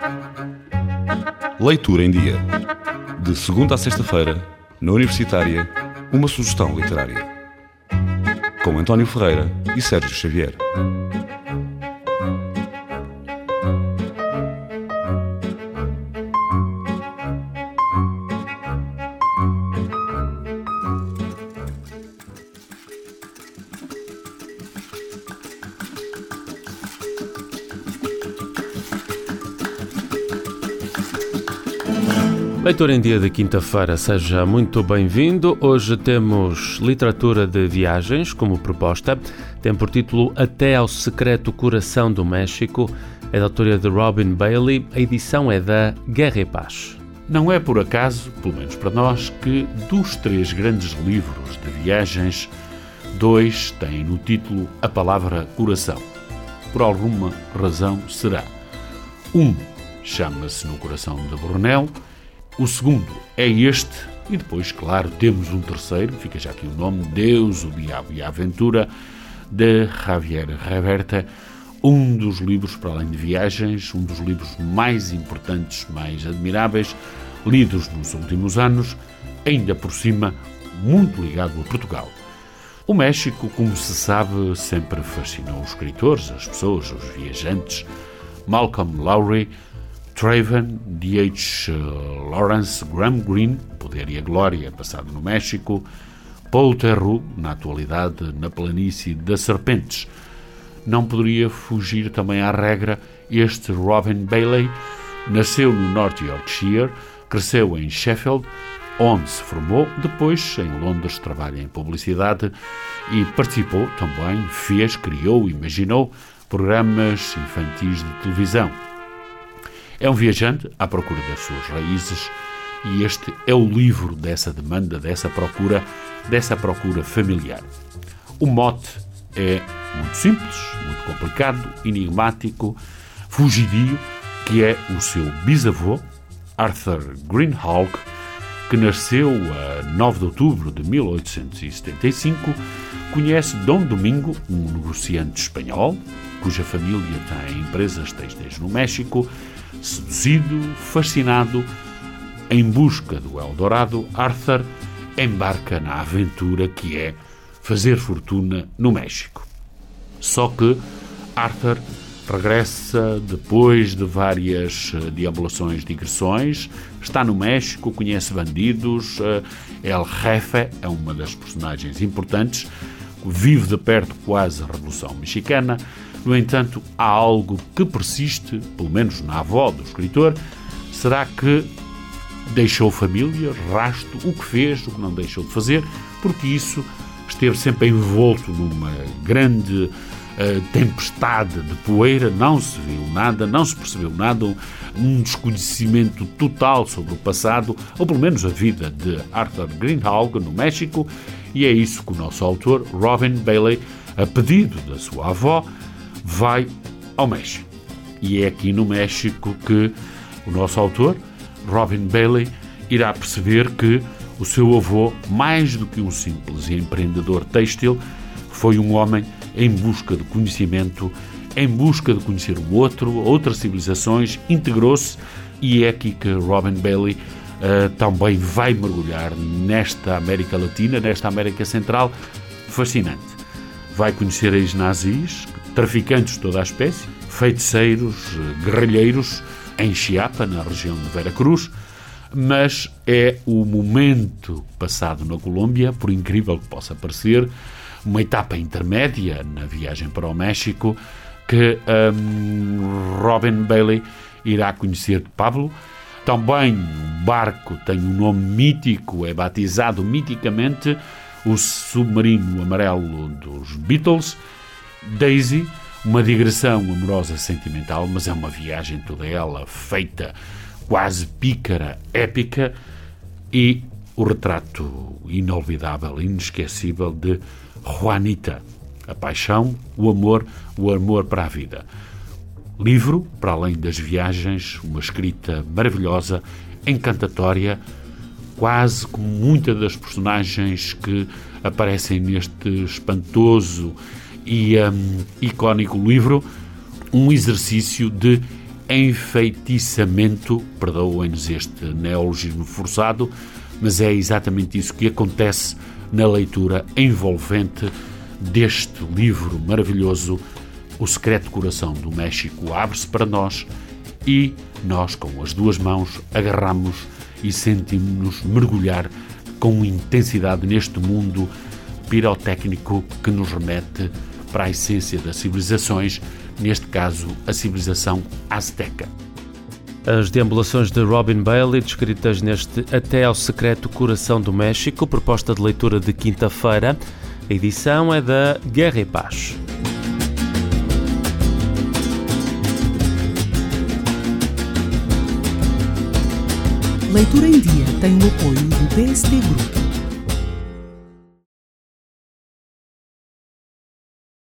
Leitura em Dia. De segunda a sexta-feira, na Universitária, uma sugestão literária. Com António Ferreira e Sérgio Xavier. Leitura em Dia de quinta-feira, seja muito bem-vindo. Hoje temos literatura de viagens como proposta. Tem por título Até ao Secreto Coração do México. É da autoria de Robin Bailey. A edição é da Guerra e Paz. Não é por acaso, pelo menos para nós, que dos 3 grandes livros de viagens, 2 têm no título a palavra coração. Por alguma razão será. Um chama-se No Coração de Brunel. O segundo é este, e depois, claro, temos um terceiro, fica já aqui o nome, Deus, o Diabo e a Aventura, de Javier Reverte, um dos livros, para além de viagens, um dos livros mais importantes, mais admiráveis, lidos nos últimos anos, ainda por cima, muito ligado a Portugal. O México, como se sabe, sempre fascinou os escritores, as pessoas, os viajantes. Malcolm Lowry, Traven, D.H. Lawrence, Graham Greene, Poder e a Glória, passado no México, Paul Theroux, na atualidade na planície das Serpentes. Não poderia fugir também à regra este Robin Bailey. Nasceu no North Yorkshire, cresceu em Sheffield, onde se formou, depois em Londres trabalha em publicidade e participou também, criou, imaginou programas infantis de televisão. É um viajante à procura das suas raízes e este é o livro dessa demanda, dessa procura familiar. O mote é muito simples, muito complicado, enigmático, fugidio, que é o seu bisavô, Arthur Greenhalgh, que nasceu a 9 de outubro de 1875, conhece Dom Domingo, um negociante espanhol, cuja família tem empresas têxteis no México. Seduzido, fascinado, em busca do Eldorado, Arthur embarca na aventura que é fazer fortuna no México. Só que Arthur regressa depois de várias deambulações, digressões, está no México, conhece bandidos, El Jefe é uma das personagens importantes, vive de perto quase a Revolução Mexicana. No entanto, há algo que persiste, pelo menos na avó do escritor. Será que deixou família, rastro, o que fez, o que não deixou de fazer? Porque isso esteve sempre envolto numa grande tempestade de poeira, não se viu nada, não se percebeu nada, um desconhecimento total sobre o passado, ou pelo menos a vida de Arthur Greenhalgh no México, e é isso que o nosso autor, Robin Bailey, a pedido da sua avó, vai ao México. E é aqui no México que o nosso autor, Robin Bailey, irá perceber que o seu avô, mais do que um simples empreendedor têxtil, foi um homem em busca de conhecimento, em busca de conhecer o outro, outras civilizações, integrou-se, e é aqui que Robin Bailey também vai mergulhar nesta América Latina, nesta América Central, fascinante. Vai conhecer ex-nazis, traficantes de toda a espécie, feiticeiros, guerrilheiros, em Chiapa, na região de Veracruz, mas é o momento passado na Colômbia, por incrível que possa parecer, uma etapa intermédia na viagem para o México, que Robin Bailey irá conhecer Pablo. Também o barco tem um nome mítico, é batizado miticamente o submarino amarelo dos Beatles. Daisy, uma digressão amorosa sentimental, mas é uma viagem toda ela feita quase pícara, épica, e o retrato inolvidável, inesquecível de Juanita, a paixão, o amor para a vida. Livro, para além das viagens, uma escrita maravilhosa, encantatória, quase como muitas das personagens que aparecem neste espantoso e icónico livro, um exercício de enfeitiçamento, perdoem-nos este neologismo forçado, mas é exatamente isso que acontece na leitura envolvente deste livro maravilhoso. O Secreto Coração do México abre-se para nós e nós, com as duas mãos, agarramos e sentimos-nos mergulhar com intensidade neste mundo pirotécnico que nos remete para a essência das civilizações, neste caso a civilização azteca. As deambulações de Robin Bailey, descritas neste Até ao Secreto Coração do México, proposta de leitura de quinta-feira. A edição é da Guerra e Paz. Leitura em Dia tem o apoio do PSD Group.